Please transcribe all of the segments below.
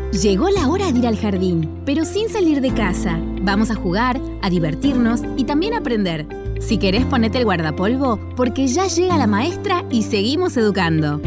Llegó la hora de ir al jardín, pero sin salir de casa. Vamos a jugar, a divertirnos y también a aprender. Si querés, ponete el guardapolvo, porque ya llega la maestra y seguimos educando.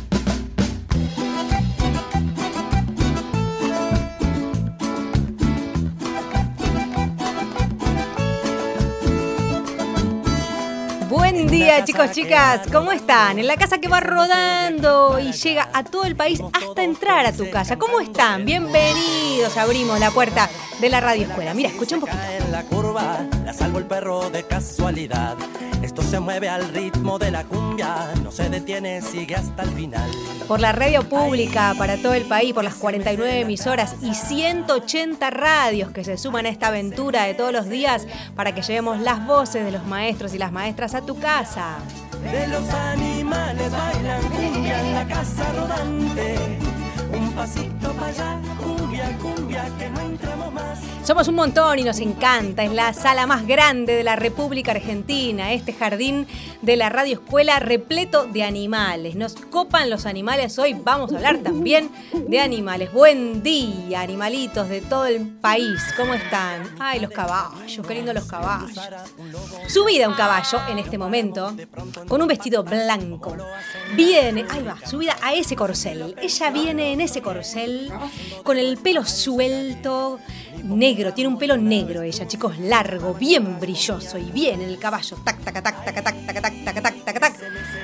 Buen día, chicos, chicas, ¿cómo están? En la casa que va rodando y llega a todo el país hasta entrar a tu casa. ¿Cómo están? Bienvenidos, abrimos la puerta de la Radio Escuela. Mira, escucha un poquito. En la curva, la salvo el perro de casualidad. Esto se mueve al ritmo de la cumbia, no se detiene, sigue hasta el final. Por la radio pública para todo el país, por las 49 emisoras y 180 radios que se suman a esta aventura de todos los días para que llevemos las voces de los maestros y las maestras a tu casa. De los animales bailan cumbia en la casa rodante. Un pasito para allá, cumbia, cumbia, que no entramos más. Somos un montón y nos encanta. Es la sala más grande de la República Argentina. Este jardín de la Radio Escuela repleto de animales. Nos copan los animales. Hoy vamos a hablar también de animales. Buen día, animalitos de todo el país. ¿Cómo están? Ay, los caballos. Qué lindo los caballos. Subida un caballo en este momento con un vestido blanco. Viene, ahí va, subida a ese corcel. Ella viene en ese corcel con el pelo suelto, negro, tiene un pelo negro ella, chicos, largo, bien brilloso, y viene el caballo, tac, tac, tac, tac, tac, tac, tac, tac, tac, tac, tac.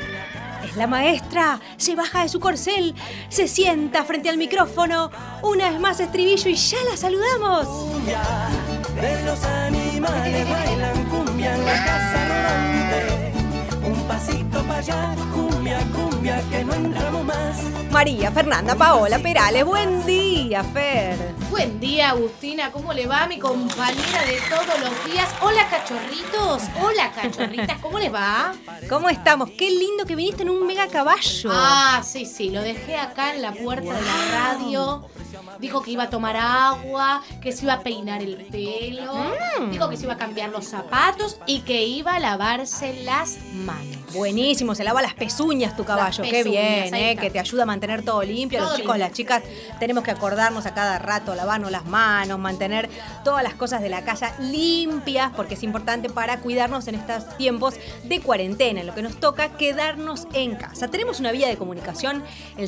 Es la maestra, se baja de su corcel, se sienta frente al micrófono, una vez más estribillo y ya la saludamos. Cumbia, de los animales bailan cumbia en la casa rodante. Un pasito para allá, cumbia, cumbia, que no entramos más. María Fernanda Paola Perales, buen día, Fer. Buen día, Agustina, ¿cómo le va? Mi compañera de todos los días. Hola, cachorritos. Hola, cachorritas, ¿cómo les va? ¿Cómo estamos? Qué lindo que viniste en un mega caballo. Ah, sí, lo dejé acá en la puerta de la radio. Dijo que iba a tomar agua, que se iba a peinar el pelo, dijo que se iba a cambiar los zapatos y que iba a lavarse las manos. Buenísimo, se lava las pezuñas tu caballo, qué bien, que te ayuda a mantener todo limpio. Todo Los chicos, limpio. las chicas, tenemos que acordarnos a cada rato, lavarnos las manos, mantener todas las cosas de la casa limpias, porque es importante para cuidarnos en estos tiempos de cuarentena, en lo que nos toca quedarnos en casa. Tenemos una vía de comunicación, el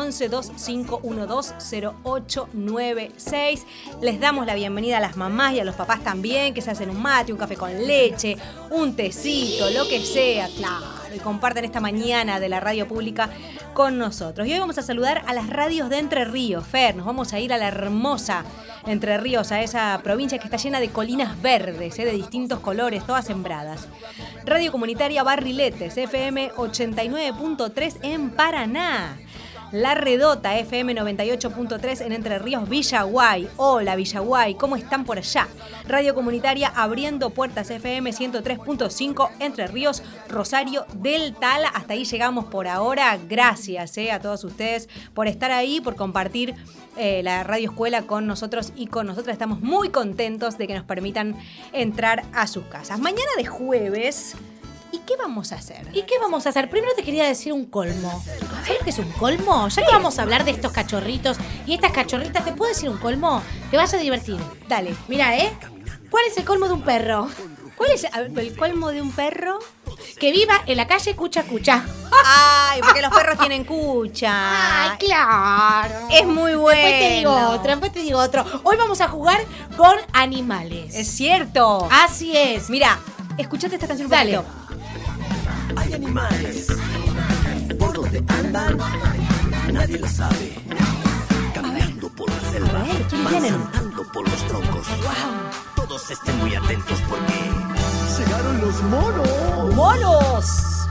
011-2512-0896. Les damos la bienvenida a las mamás y a los papás también, que se hacen un mate, un café con leche, un tecito, lo que sea, claro, y comparten esta mañana de la radio pública con nosotros. Y hoy vamos a saludar a las radios de Entre Ríos. Fer, nos vamos a ir a la hermosa Entre Ríos, a esa provincia que está llena de colinas verdes, de distintos colores, todas sembradas. Radio Comunitaria Barriletes, FM 89.3 en Paraná. La Redota, FM 98.3 en Entre Ríos, Villaguay. Hola, Villaguay, ¿cómo están por allá? Radio Comunitaria Abriendo Puertas, FM 103.5 Entre Ríos, Rosario del Tala. Hasta ahí llegamos por ahora. Gracias a todos ustedes por estar ahí, por compartir la Radio Escuela con nosotros y con nosotras. Estamos muy contentos de que nos permitan entrar a sus casas. Mañana de jueves... ¿Y qué vamos a hacer? Primero te quería decir un colmo. ¿Sabes qué es un colmo? Ya que vamos a hablar de estos cachorritos y estas cachorritas, ¿te puedo decir un colmo? Te vas a divertir. Dale. Mira, ¿cuál es el colmo de un perro? ¿Cuál es el colmo de un perro? Que viva en la calle cucha cucha. Ay, porque los perros tienen cucha. Ay, claro. Es muy bueno. Después te digo otro. Hoy vamos a jugar con animales. Es cierto. Así es. Mira, escuchate esta canción un Dale. poquito. Hay animales, por donde andan, nadie lo sabe. Caminando por la selva, A ver, ¿quién vienen? saltando por los troncos. Todos estén muy atentos porque llegaron los monos. ¡Monos!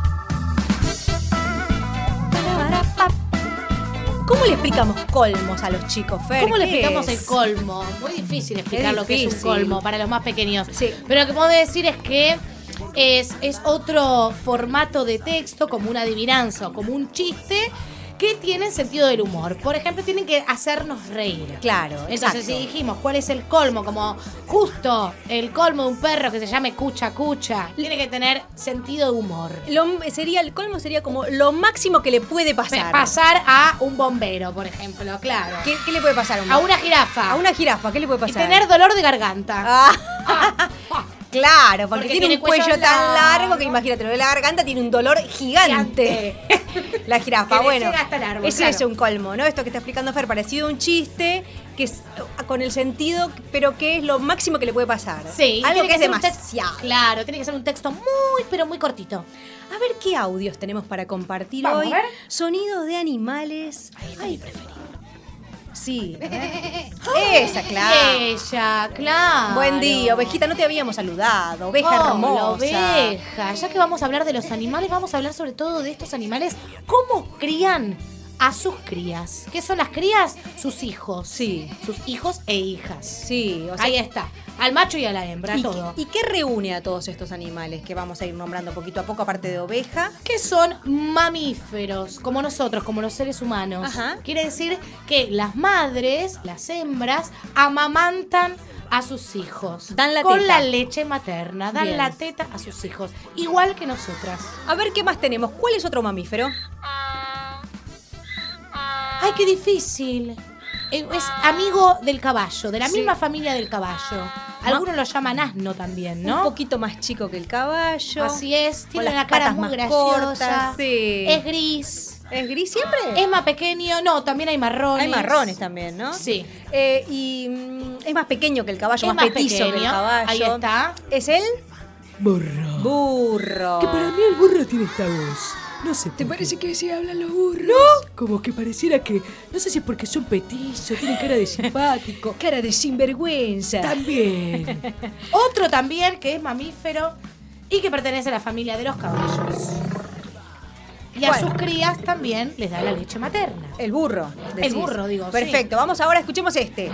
¿Cómo le explicamos colmos a los chicos, Fer? ¿Cómo le ¿Qué explicamos es? el colmo? Muy difícil explicar lo que es un difícil. colmo para los más pequeños. Sí. Pero lo que puedo decir es que es otro formato de texto, como una adivinanza o como un chiste, que tienen sentido del humor. Por ejemplo, tienen que hacernos reír. Claro, Entonces, exacto. si dijimos cuál es el colmo, como justo el colmo de un perro que se llame cucha cucha, tiene que tener sentido de humor. El colmo sería como lo máximo que le puede pasar. Pasar a un bombero, por ejemplo, claro. ¿Qué le puede pasar A una jirafa. A una jirafa, ¿qué le puede Y pasar? tener dolor de garganta. Claro, porque tiene un cuello tan largo largo que imagínate, lo de la garganta tiene un dolor gigante. La jirafa, Que le bueno. llega hasta el árbol, Ese claro. es un colmo, ¿no? Esto que está explicando Fer, parecido a un chiste, que es con el sentido, pero que es lo máximo que le puede pasar. Sí. Algo tiene que es ser un demasiado. claro, tiene que ser un texto muy, pero muy cortito. A ver qué audios tenemos para compartir Vamos, hoy. a ver. Sonidos de animales. Ay, preferido. Sí. Esa, claro. Ella, claro. Buen día, ovejita, no te habíamos saludado. Oveja Oh, hermosa. la oveja. Ya que vamos a hablar de los animales, vamos a hablar sobre todo de estos animales. ¿Cómo crían a sus crías? ¿Qué son las crías? Sus hijos. Sí. Sus hijos e hijas. Sí, o sea, Ahí está. Al macho y a la hembra, todo. ¿Y qué reúne a todos estos animales que vamos a ir nombrando poquito a poco, aparte de oveja? Que son mamíferos, como nosotros, como los seres humanos. Ajá. Quiere decir que las madres, las hembras, amamantan a sus hijos. Dan la con teta. la leche materna. Dan Bien. la teta a sus hijos. Igual que nosotras. A ver qué más tenemos. ¿Cuál es otro mamífero? ¡Ay, qué difícil! Es amigo del caballo, de la Sí. misma familia del caballo. Algunos lo llaman asno también, ¿no? Un poquito más chico que el caballo. Así es, Con tiene las una cara patas muy más graciosa. cortas, sí. Es gris. ¿Es gris siempre? Es más pequeño. No, también hay marrones. Hay marrones también, ¿no? Sí. Es más pequeño que el caballo, Es más más petizo que el pequeño. caballo. Ahí está. ¿Es él? Burro. Burro. Que para mí el burro tiene esta voz. No sé. ¿Te por parece qué. que se hablan los burros? ¿No? Como que pareciera que. No sé si es porque son petizos, tienen cara de simpático. Cara de sinvergüenza. También. Otro también que es mamífero y que pertenece a la familia de los caballos. Y a ¿Cuál? sus crías también les da la leche materna. El burro. decís. burro, digo, sí. Perfecto, vamos ahora, escuchemos este.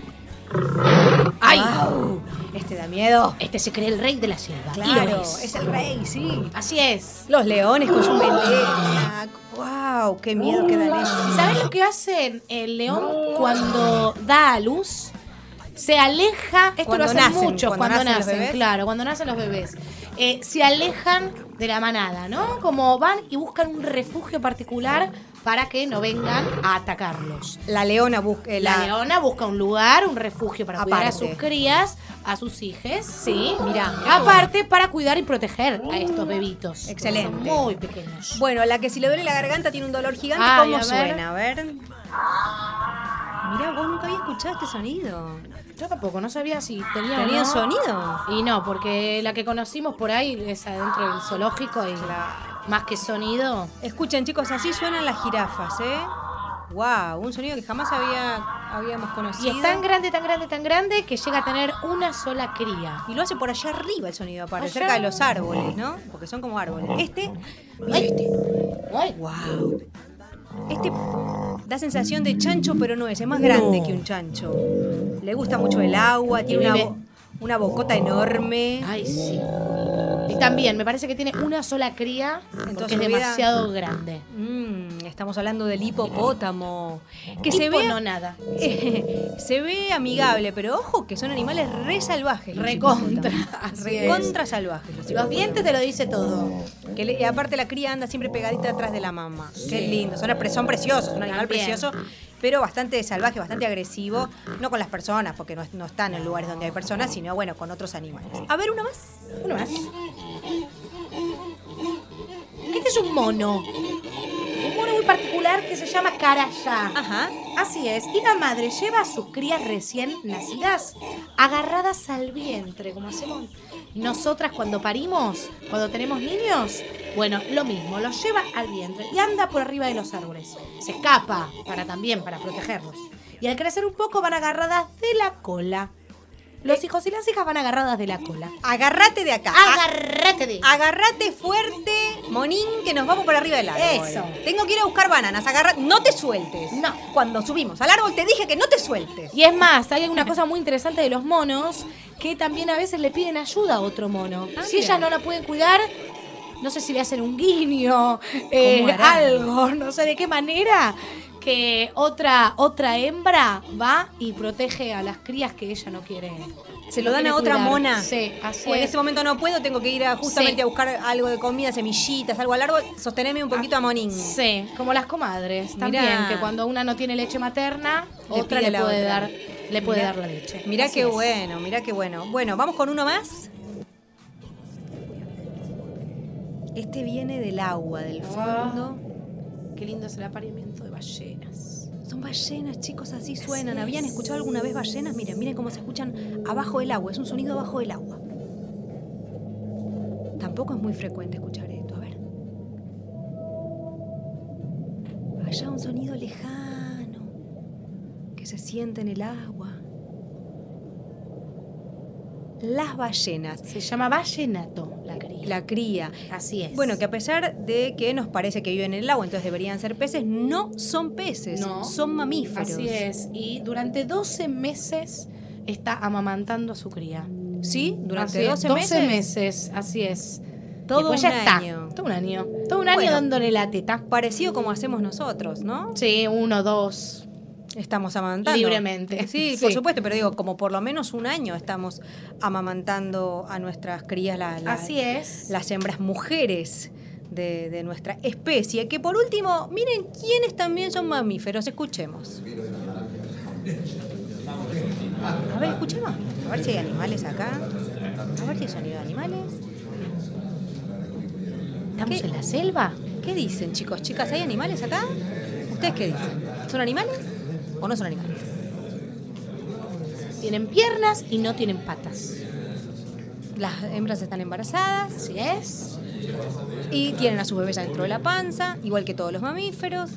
¡Ay! Wow, este da miedo. Este se cree el rey de la selva. Y lo Claro, es. es el rey, sí. Así es. Los leones con su melena. Wow, qué miedo que dan ellos. ¿Y sabes lo que hace el león cuando da a luz? Se aleja, esto Cuando lo hacen nacen, muchos cuando cuando nacen los nacen, bebés. claro, cuando nacen los bebés. Se alejan de la manada, ¿no? Como van y buscan un refugio particular para que no vengan a atacarlos. La leona busca. La leona busca un lugar, un refugio para cuidar a Aparte. sus crías, a sus hijes, ¿sí? Mirá. Aparte, para cuidar y proteger a estos bebitos. Excelente. Porque son muy pequeños. Bueno, la que si le duele la garganta tiene un dolor gigante, Ay, ¿cómo a ver. suena? A ver. Mirá, vos nunca habías escuchado este sonido. Yo tampoco, no sabía si tenía o ¿Tenía no. sonido? Y no, porque la que conocimos por ahí es adentro del zoológico y más que sonido. Escuchen, chicos, así suenan las jirafas, ¿eh? Wow, un sonido que jamás habíamos Y conocido. es tan grande, tan grande, tan grande que llega a tener una sola cría. Y lo hace por allá arriba el sonido, aparte, Allá. cerca de los árboles, ¿no? Porque son como árboles. Este, mira Ay. este. Ay. Wow. Este da sensación de chancho, pero no es más grande que un chancho. Le gusta mucho el agua, tiene vive- una bocota enorme. Ay, sí. Y también me parece que tiene una sola cría porque toda es su vida. demasiado grande. Estamos hablando del hipopótamo. Que se Tipo ve, no nada. se ve amigable, pero ojo que son animales re salvajes. los Recontra, hipopótamos. así Recontra salvajes. Los Los hipopótamos. dientes te lo dice todo. Y aparte la cría anda siempre pegadita atrás de la mamá. Qué lindo. Son preciosos, un animal También. precioso, pero bastante salvaje, bastante agresivo. No con las personas, porque no están en lugares donde hay personas, sino bueno, con otros animales. A ver, uno más. Uno más. Este es un mono. Un mono muy particular que se llama carayá. Ajá. Así es. Y la madre lleva a sus crías recién nacidas agarradas al vientre, como hacemos nosotras cuando parimos, cuando tenemos niños. Bueno, lo mismo, los lleva al vientre y anda por arriba de los árboles. Se escapa para protegerlos. Y al crecer un poco van agarradas de la cola. Los hijos y las hijas van agarradas de la cola. Agárrate de acá. Agárrate de... Agárrate fuerte, monín, que nos vamos por arriba del árbol. Eso. Tengo que ir a buscar bananas. No te sueltes. No. Cuando subimos al árbol te dije que no te sueltes. Y es más, hay una cosa muy interesante de los monos que también a veces le piden ayuda a otro mono. Ah, Si mira. ellas no la pueden cuidar, no sé si le hacen un guiño, harán? algo, no sé de qué manera, que otra hembra va y protege a las crías que ella no quiere. Se lo no dan a quiere otra cuidar. mona. Sí, así O en es. ese momento no puedo, tengo que ir justamente Sí. a buscar algo de comida, semillitas, algo al árbol, sostenerme un poquito a Monín. Sí, como las comadres también, Mirá. que cuando una no tiene leche materna, Le otra pide le la puede otra. dar, le puede Mirá. dar la leche. Mirá Así qué es. bueno, mirá qué bueno. Bueno, vamos con uno más. Este viene del agua, del fondo. Qué lindo es el apareamiento de ballenas. Son ballenas, chicos, así suenan. Así ¿Habían es. escuchado alguna vez ballenas? Miren cómo se escuchan abajo del agua. Es un sonido abajo del agua. Tampoco es muy frecuente escuchar esto. A ver. Allá un sonido lejano que se siente en el agua. Las ballenas. Se llama vallenato la cría. La cría. Así es. Bueno, que a pesar de que nos parece que viven en el agua, entonces deberían ser peces, no son peces, No. son mamíferos. Así es. Y durante 12 meses está amamantando a su cría. ¿Sí? Durante Así es, 12 12 meses. meses, así es. Todo Después un ya año. está. Todo un año. Todo un año Bueno. dándole la teta. Parecido como hacemos nosotros, ¿no? Sí, 1, 2. Estamos amamantando. Libremente. Sí, por Sí. supuesto, pero digo, como por lo menos un año estamos amamantando a nuestras crías, Así es. las hembras mujeres de nuestra especie. Que por último, miren quiénes también son mamíferos. Escuchemos. A ver, escuchemos. A ver si hay animales acá. A ver si hay sonido de animales. ¿Estamos ¿Qué? en la selva? ¿Qué dicen, chicos, chicas? ¿Hay animales acá? ¿Ustedes qué dicen? ¿Son animales o no son animales? Tienen piernas y no tienen patas. Las hembras están embarazadas Así es. y tienen a sus bebés adentro de la panza, igual que todos los mamíferos.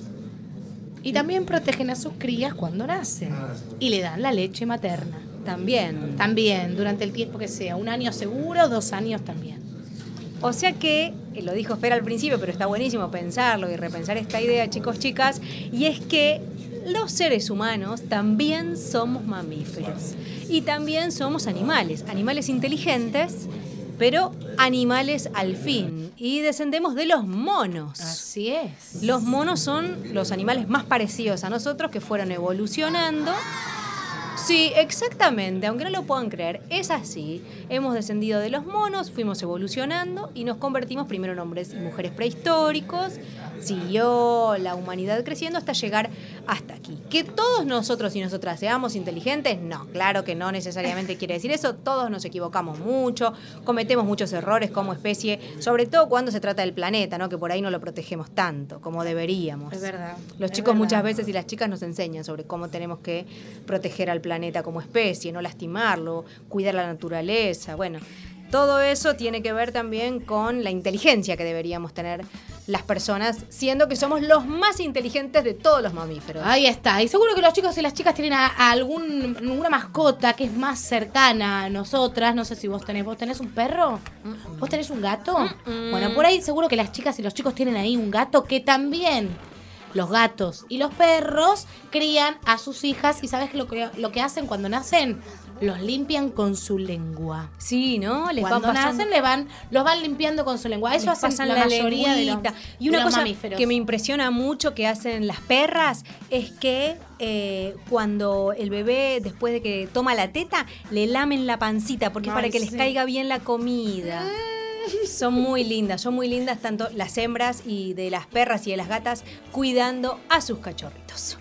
Y también protegen a sus crías cuando nacen. Y le dan la leche materna. También. También, durante el tiempo que sea. 1 año seguro, 2 años también. O sea que, lo dijo Fer al principio, pero está buenísimo pensarlo y repensar esta idea, chicos, chicas, y es que los seres humanos también somos mamíferos y también somos animales, animales inteligentes, pero animales al fin, y descendemos de los monos. Así es. Los monos son los animales más parecidos a nosotros que fueron evolucionando. Sí, exactamente, aunque no lo puedan creer, es así. Hemos descendido de los monos, fuimos evolucionando y nos convertimos primero en hombres y mujeres prehistóricos. Siguió la humanidad creciendo hasta llegar hasta aquí. ¿Que todos nosotros y nosotras seamos inteligentes? No, claro que no necesariamente quiere decir eso. Todos nos equivocamos mucho, cometemos muchos errores como especie, sobre todo cuando se trata del planeta, ¿no? Que por ahí no lo protegemos tanto como deberíamos. Es verdad. Los es chicos verdad. muchas veces y las chicas nos enseñan sobre cómo tenemos que proteger al planeta como especie, no lastimarlo, cuidar la naturaleza. Bueno, todo eso tiene que ver también con la inteligencia que deberíamos tener las personas, siendo que somos los más inteligentes de todos los mamíferos. Ahí está. Y seguro que los chicos y las chicas tienen a alguna mascota que es más cercana a nosotras. No sé si vos tenés un perro. ¿Vos tenés un gato? Bueno, por ahí seguro que las chicas y los chicos tienen ahí un gato que también los gatos y los perros crían a sus hijas. ¿Y sabés lo que hacen cuando nacen? Los limpian con su lengua. Sí, ¿no? Les Cuando van pasando, nacen los van limpiando con su lengua. Eso les hacen pasan la mayoría de los, lengüita. Y una de los cosa mamíferos. que me impresiona mucho que hacen las perras es que cuando el bebé, después de que toma la teta, le lamen la pancita, porque es para Ay, que les sí. caiga bien la comida. Son muy lindas tanto las hembras y de las perras y de las gatas cuidando a sus cachorritos.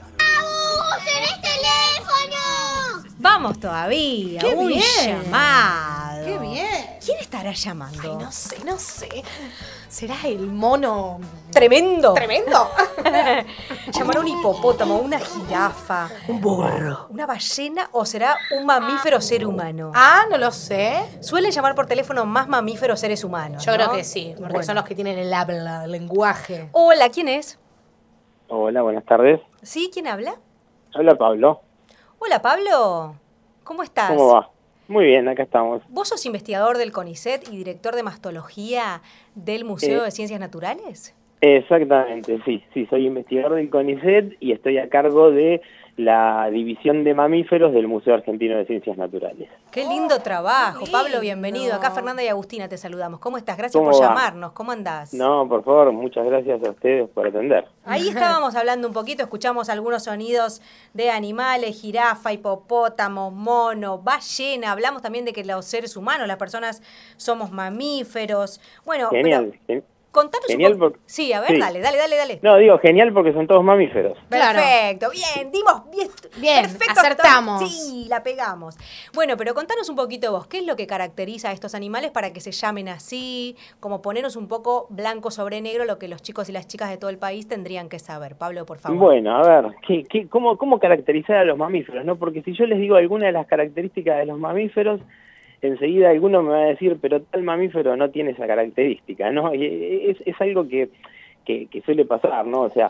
¡Tenés teléfono! Vamos todavía, ¡Qué un bien! llamado. ¡Qué bien! ¿Quién estará llamando? Ay, no sé. ¿Será el mono Tremendo. tremendo? ¿Llamará un hipopótamo, una jirafa, un burro, una ballena o será un mamífero ser humano? Ah, no lo sé. Suelen llamar por teléfono más mamíferos seres humanos, Yo ¿no? creo que sí, porque Bueno. son los que tienen el habla, el lenguaje. Hola, ¿quién es? Hola, buenas tardes. ¿Sí? ¿Quién habla? Habla Pablo. Hola, Pablo. ¿Cómo estás? ¿Cómo va? Muy bien, acá estamos. ¿Vos sos investigador del CONICET y director de mastología del Museo Eh. de Ciencias Naturales? Exactamente, sí, soy investigador del CONICET y estoy a cargo de la división de mamíferos del Museo Argentino de Ciencias Naturales. Qué lindo trabajo, lindo. Pablo, bienvenido. Acá Fernanda y Agustina te saludamos. ¿Cómo estás? Gracias ¿Cómo por va? llamarnos. ¿Cómo andás? No, por favor, muchas gracias a ustedes por atender. Ahí estábamos hablando un poquito, escuchamos algunos sonidos de animales, jirafa, hipopótamo, mono, ballena. Hablamos también de que los seres humanos, las personas, somos mamíferos. Bueno, Genial. contanos Genial un poco. porque- Sí, a ver, sí. dale. No, digo genial porque son todos mamíferos. Claro. Perfecto, bien, dimos Bien, perfecto, acertamos. Sí, la pegamos. Bueno, pero contanos un poquito vos, ¿qué es lo que caracteriza a estos animales para que se llamen así? Como ponernos un poco blanco sobre negro lo que los chicos y las chicas de todo el país tendrían que saber. Pablo, por favor. Bueno, a ver, cómo caracterizar a los mamíferos, ¿no? Porque si yo les digo alguna de las características de los mamíferos, enseguida alguno me va a decir, pero tal mamífero no tiene esa característica, ¿no? Y es algo que suele pasar, ¿no? O sea,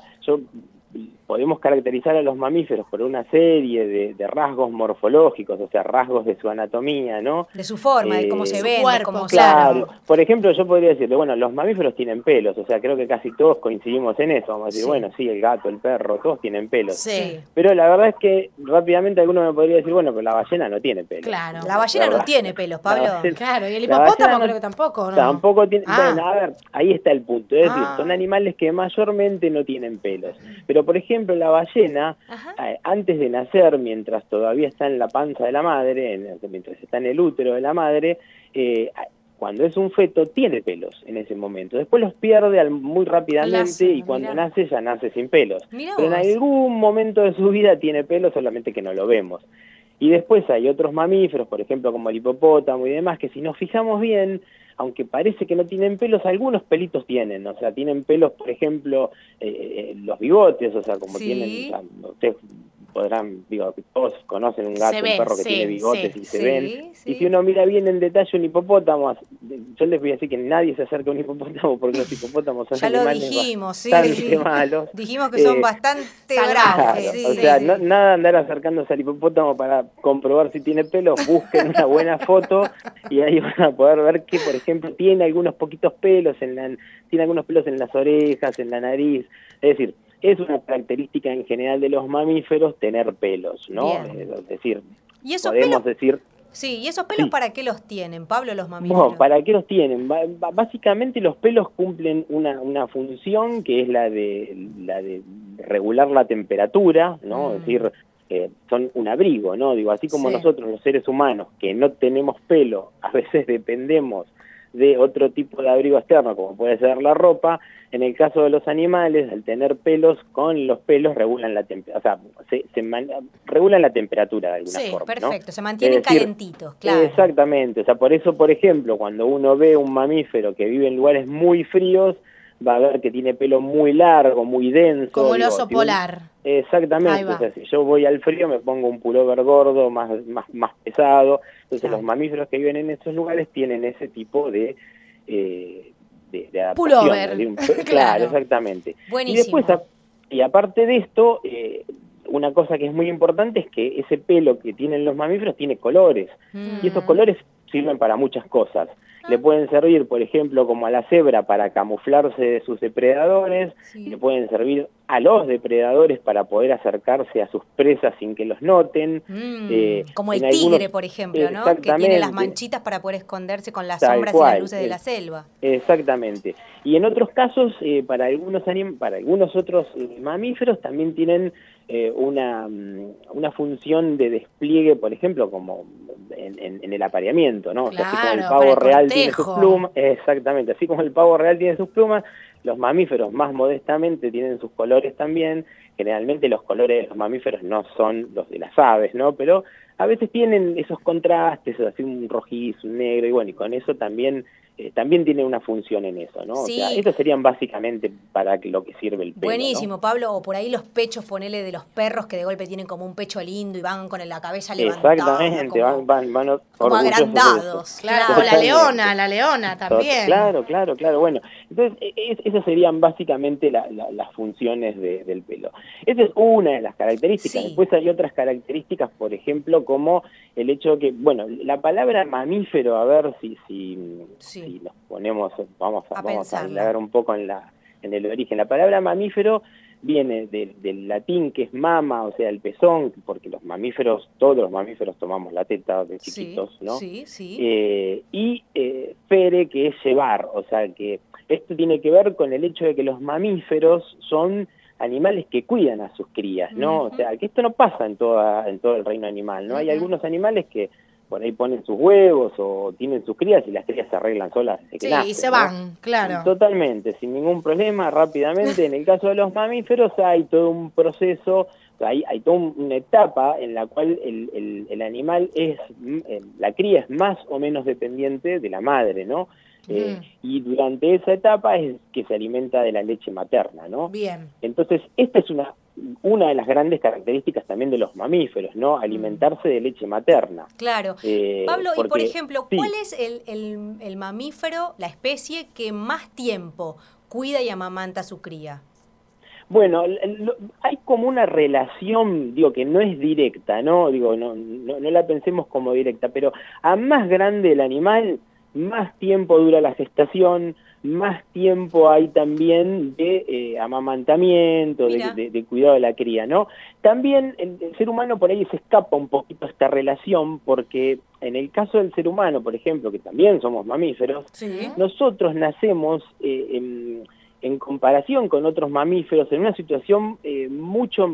podemos caracterizar a los mamíferos por una serie de rasgos morfológicos, o sea, rasgos de su anatomía, ¿no? De su forma, de cómo se su ven, de cuerpo, cómo Claro. Por ejemplo, yo podría decirle, bueno, los mamíferos tienen pelos, o sea, creo que casi todos coincidimos en eso. Vamos a decir, Sí. bueno, sí, el gato, el perro, todos tienen pelos. Sí. Pero la verdad es que rápidamente alguno me podría decir, bueno, pero la ballena no tiene pelos. Claro. La ballena no ¿Verdad? tiene pelos, La Pablo. ballena- Claro, y el La hipopótamo ballena no- creo que tampoco, ¿no? Tampoco tiene... Ah. Bueno, a ver, ahí está el punto. Es decir, Ah. son animales que mayormente no tienen pelos. Pero, por ejemplo, la ballena, Ajá. antes de nacer, mientras todavía está en la panza de la madre, mientras está en el útero de la madre, cuando es un feto, tiene pelos en ese momento. Después los pierde muy rápidamente Láser, y cuando mirá. nace, ya nace sin pelos. Mirá Pero en vos. algún momento de su vida tiene pelos, solamente que no lo vemos. Y después hay otros mamíferos, por ejemplo, como el hipopótamo y demás, que si nos fijamos bien, aunque parece que no tienen pelos, algunos pelitos tienen. O sea, tienen pelos, por ejemplo, los bigotes, o sea, como Sí. tienen... O sea, ustedes podrán, digo, todos conocen un gato, Se un ven, perro que sí, tiene bigotes sí. y se Sí, ven. sí. Y si uno mira bien en detalle un hipopótamo, yo les voy a decir que nadie se acerca a un hipopótamo porque los hipopótamos son Ya lo animales dijimos, sí. bastante malos. Dijimos que son Eh, bastante salvajes, bravos. Claro, sí, o sea, sí. nada andar acercándose al hipopótamo para comprobar si tiene pelo, busquen una buena foto y ahí van a poder ver que, por ejemplo, tiene algunos poquitos pelos, tiene algunos pelos en las orejas, en la nariz, es decir, es una característica en general de los mamíferos tener pelos, ¿no? Bien. Es decir, ¿Y esos podemos pelos? decir... Sí, ¿y esos pelos Sí. para qué los tienen, Pablo, los mamíferos? Bueno, ¿para qué los tienen? Básicamente los pelos cumplen una función que es la de regular la temperatura, ¿no? Es decir, son un abrigo, ¿no? Digo, así como Sí. nosotros los seres humanos que no tenemos pelo, a veces dependemos de otro tipo de abrigo externo, como puede ser la ropa. En el caso de los animales, al tener pelos, con los pelos regulan la temperatura, o sea, regulan la temperatura de alguna Sí, forma, ¿no? Perfecto, se mantienen Es decir, calentitos, claro. Exactamente, o sea, por eso, por ejemplo, cuando uno ve un mamífero que vive en lugares muy fríos, va a ver que tiene pelo muy largo, muy denso. Como el digo, oso si polar. Ahí Exactamente, va. o sea, si yo voy al frío me pongo un pullover gordo, más pesado. Entonces Claro. los mamíferos que viven en esos lugares tienen ese tipo de adaptación. Pullover. es decir, Claro. Claro, exactamente. Buenísimo. Y después, y aparte de esto, una cosa que es muy importante es que ese pelo que tienen los mamíferos tiene colores. Y esos colores sirven para muchas cosas. Le pueden servir, por ejemplo, como a la cebra para camuflarse de sus depredadores, Sí. le pueden servir a los depredadores para poder acercarse a sus presas sin que los noten. Como el en tigre, algunos- por ejemplo, ¿no? Que tiene las Exactamente. manchitas para poder esconderse con las Tal sombras y cual, las luces de la selva. Exactamente. Y en otros casos, para algunos otros mamíferos también tienen una función de despliegue, por ejemplo, como en el apareamiento, ¿no? O sea, así como el Claro, pavo para el real tiene sus cortejo. plumas, exactamente, así como el pavo real tiene sus plumas, los mamíferos más modestamente tienen sus colores también. Generalmente los colores de los mamíferos no son los de las aves, ¿no? Pero a veces tienen esos contrastes, así un rojizo, un negro, y bueno, y con eso también tiene una función en eso, ¿no? Sí. O sea, estos serían básicamente para lo que sirve el pelo, Buenísimo, ¿no? Pablo. O por ahí los pechos, ponele, de los perros que de golpe tienen como un pecho lindo y van con la cabeza levantada. Exactamente, como, van como orgullosos de eso. agrandados. Claro, claro. o la leona también. Claro. Bueno, entonces esas serían básicamente las funciones del pelo. Esa es una de las características. Sí. Después hay otras características, por ejemplo, como el hecho que, bueno, la palabra mamífero, a ver si nos ponemos, vamos a pensarla. indagar un poco en el origen. La palabra mamífero viene del latín que es mama, o sea, el pezón, porque los mamíferos, todos los mamíferos tomamos la teta de chiquitos, ¿no? Sí, sí. Y fere, que es llevar, o sea, que esto tiene que ver con el hecho de que los mamíferos son animales que cuidan a sus crías, ¿no? O sea, que esto no pasa en todo el reino animal, ¿no? Hay algunos animales que por ahí ponen sus huevos o tienen sus crías y las crías se arreglan solas desde que nacen, y se ¿no? van, claro. Totalmente, sin ningún problema, rápidamente. En el caso de los mamíferos hay todo un proceso, hay toda una etapa en la cual el animal la cría es más o menos dependiente de la madre, ¿no? Y durante esa etapa es que se alimenta de la leche materna, ¿no? Bien. Entonces, esta es una de las grandes características también de los mamíferos, ¿no? Alimentarse de leche materna. Claro. Pablo, y por porque- ejemplo, sí. ¿cuál es el mamífero, la especie que más tiempo cuida y amamanta a su cría? Bueno, hay como una relación, digo, que no es directa, ¿no? Digo, no la pensemos como directa, pero a más grande el animal, más tiempo dura la gestación, más tiempo hay también de amamantamiento, Mira. de cuidado de la cría, ¿no? También el ser humano por ahí se escapa un poquito esta relación, porque en el caso del ser humano, por ejemplo, que también somos mamíferos, Sí. nosotros nacemos en comparación con otros mamíferos en una situación mucho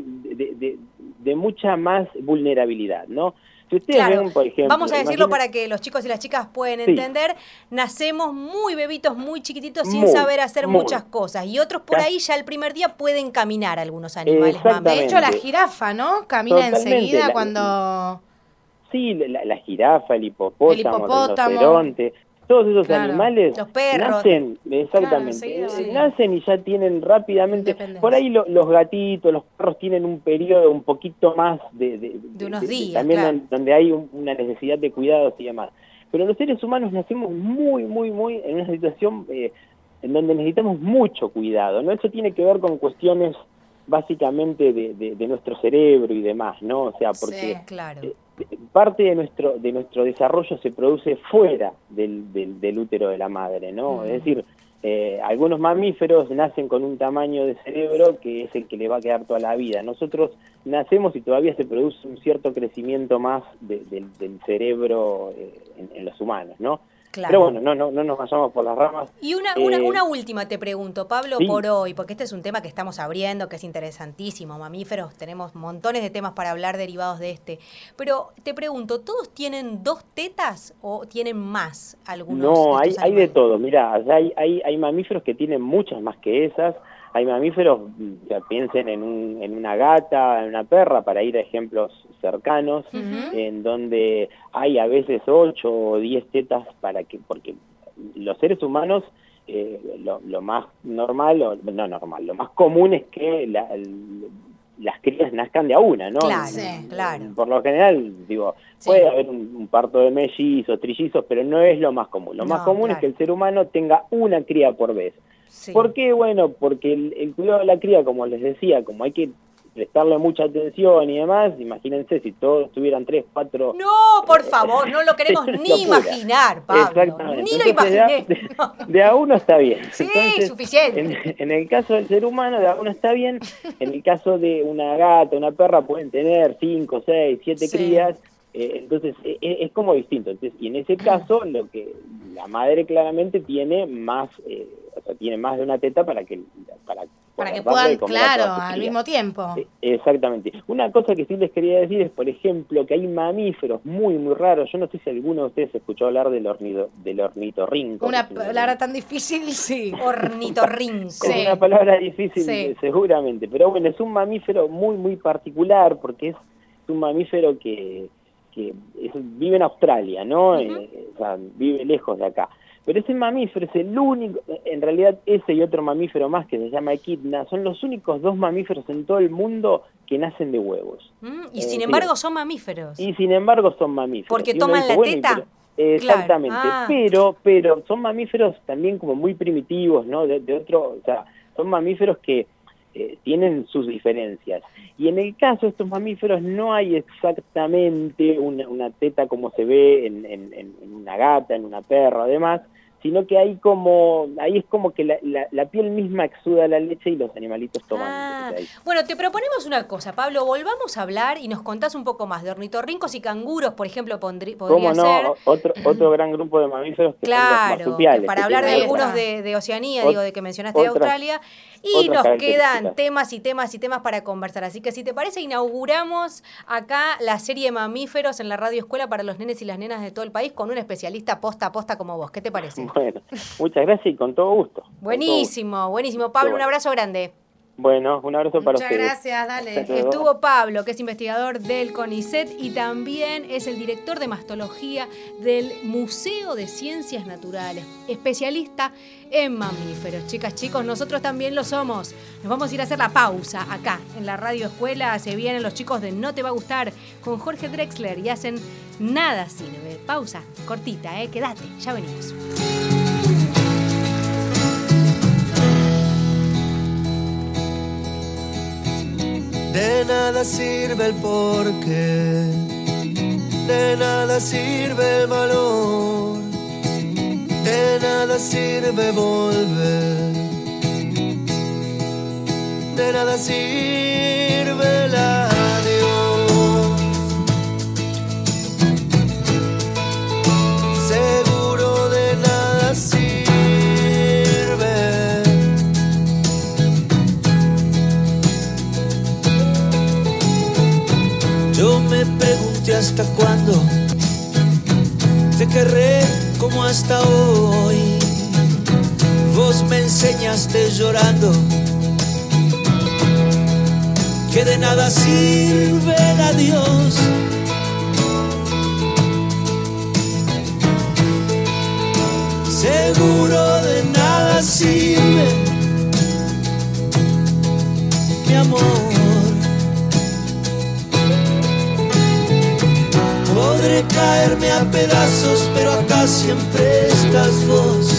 de mucha más vulnerabilidad, ¿no? Si ustedes Claro, ven, por ejemplo, vamos a decirlo imaginen- para que los chicos y las chicas puedan Sí. entender, nacemos muy bebitos, muy chiquititos, sin Muy, saber hacer muy. muchas cosas, y otros por Casi- ahí ya el primer día pueden caminar algunos animales Exactamente. De hecho, la jirafa, ¿no? Camina Totalmente, enseguida la- cuando... Sí, la jirafa, el hipopótamo, hipopótamo. rinoceronte, todos esos Claro. animales Los perros. nacen, exactamente, enseguida van. nacen y ya tienen rápidamente, Independencia. por ahí los gatitos, los perros tienen un periodo un poquito más de unos días, también claro. donde hay una necesidad de cuidados y demás. Pero los seres humanos nacemos muy en una situación en donde necesitamos mucho cuidado, ¿no? Eso tiene que ver con cuestiones básicamente de nuestro cerebro y demás, ¿no? O sea, porque Sí, claro. parte de nuestro desarrollo se produce fuera del útero de la madre, ¿no? Es decir, algunos mamíferos nacen con un tamaño de cerebro que es el que le va a quedar toda la vida. Nosotros nacemos y todavía se produce un cierto crecimiento más del cerebro en los humanos, ¿no? Claro. Pero bueno, no nos vayamos por las ramas. Y una última te pregunto, Pablo, sí. por hoy, porque este es un tema que estamos abriendo, que es interesantísimo. Mamíferos, tenemos montones de temas para hablar derivados de este. Pero te pregunto, ¿todos tienen 2 tetas o tienen más algunos? No, de estos hay de animales? todo. Mirá, hay mamíferos que tienen muchas más que esas. Hay mamíferos, ya piensen en una gata, en una perra, para ir a ejemplos cercanos, en donde hay a veces 8 o 10 tetas porque los seres humanos, lo más normal, lo más común es que las crías nazcan de a una, ¿no? Claro, sí, claro. Por lo general, digo, Sí. puede haber un parto de mellizos, trillizos, pero no es lo más común. Lo más No, común es claro. que el ser humano tenga una cría por vez. Sí. ¿Por qué? Bueno, porque el cuidado de la cría, como les decía, como hay que prestarle mucha atención y demás, imagínense si todos tuvieran 3, 4... No, por favor, no lo queremos ni locura. imaginar, Pablo. Exactamente. Ni lo Entonces, imaginé. de a uno está bien. Sí, Entonces, suficiente. En el caso del ser humano, de a uno está bien. En el caso de una gata, una perra, pueden tener 5, 6, 7 Sí. crías. Entonces, es como distinto. Entonces, y en ese caso, lo que la madre claramente tiene más, o sea, tiene más de una teta para que Para que darle puedan, de comer a todas claro, sus al crías. mismo tiempo. Exactamente. Una cosa que sí les quería decir es, por ejemplo, que hay mamíferos muy raros. Yo no sé si alguno de ustedes escuchó hablar del ornitorrinco. Una que es palabra tan difícil, sí. Ornitorrinco. Sí. Es una palabra difícil, Sí. seguramente. Pero bueno, es un mamífero muy particular porque es un mamífero que vive en Australia, ¿no? O sea, vive lejos de acá. Pero ese mamífero es el único, en realidad ese y otro mamífero más que se llama equidna, son los únicos 2 mamíferos en todo el mundo que nacen de huevos. Y sin embargo son mamíferos. Y sin embargo son mamíferos. ¿Porque Y uno toman dice, la bueno, teta? Exactamente, Claro. Ah. pero son mamíferos también como muy primitivos, ¿no? De otro, o sea, son mamíferos que tienen sus diferencias. Y en el caso de estos mamíferos no hay exactamente una teta como se ve en una gata, en una perra, además, sino que ahí es como que la piel misma exuda la leche y los animalitos toman leche ahí. Bueno, te proponemos una cosa, Pablo, volvamos a hablar y nos contás un poco más de ornitorrincos y canguros, por ejemplo, podría ser. Otro gran grupo de mamíferos que son los marsupiales. Para hablar de algunos de Oceanía, de que mencionaste de Australia, y nos quedan temas y temas y temas para conversar. Así que si te parece, inauguramos acá la serie de mamíferos en la Radio Escuela para los nenes y las nenas de todo el país con un especialista posta a posta como vos. ¿Qué te parece? Bueno, muchas gracias y con todo gusto. Buenísimo. Pablo, un abrazo grande. Bueno, un abrazo para Muchas ustedes. gracias, dale. Estuvo Pablo, que es investigador del CONICET y también es el director de mastología del Museo de Ciencias Naturales, especialista en mamíferos. Chicas, chicos, nosotros también lo somos. Nos vamos a ir a hacer la pausa acá en la Radio Escuela. Se vienen los chicos de No Te Va a Gustar con Jorge Drexler y hacen Nada Sirve. Pausa cortita, quédate, ya venimos. De nada sirve el porqué, de nada sirve el valor, de nada sirve volver, de nada sirve el adiós. Seguro de nada sirve. Yo me pregunté hasta cuándo te querré como hasta hoy. Vos me enseñaste llorando que de nada sirve el adiós. Seguro de nada sirve, mi amor. Podré caerme a pedazos, pero acá siempre estás vos.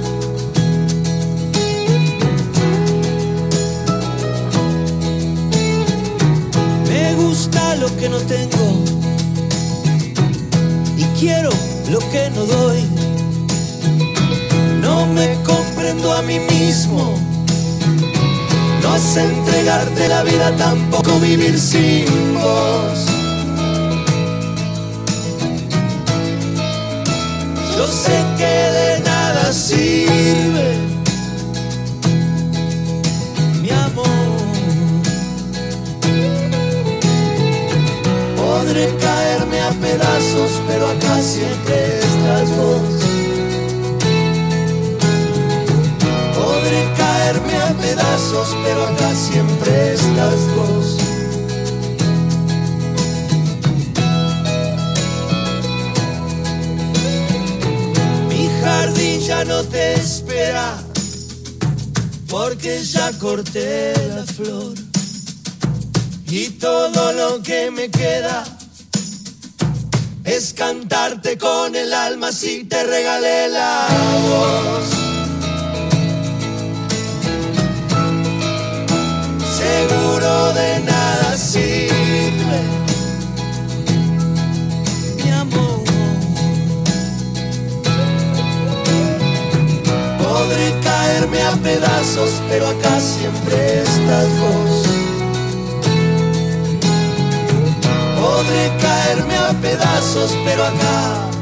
Me gusta lo que no tengo y quiero lo que no doy. No me comprendo a mí mismo. No sé entregarte la vida, tampoco vivir sin vos. Yo sé que de nada sirve, mi amor. Podré caerme a pedazos, pero acá siempre estás vos. Podré caerme a pedazos, pero acá siempre estás vos. Jardín ya no te espera, porque ya corté la flor. Y todo lo que me queda es cantarte con el alma si te regalé la voz. Seguro de nada sirve, mi amor. Podré caerme a pedazos, pero acá siempre estás vos. Podré caerme a pedazos, pero acá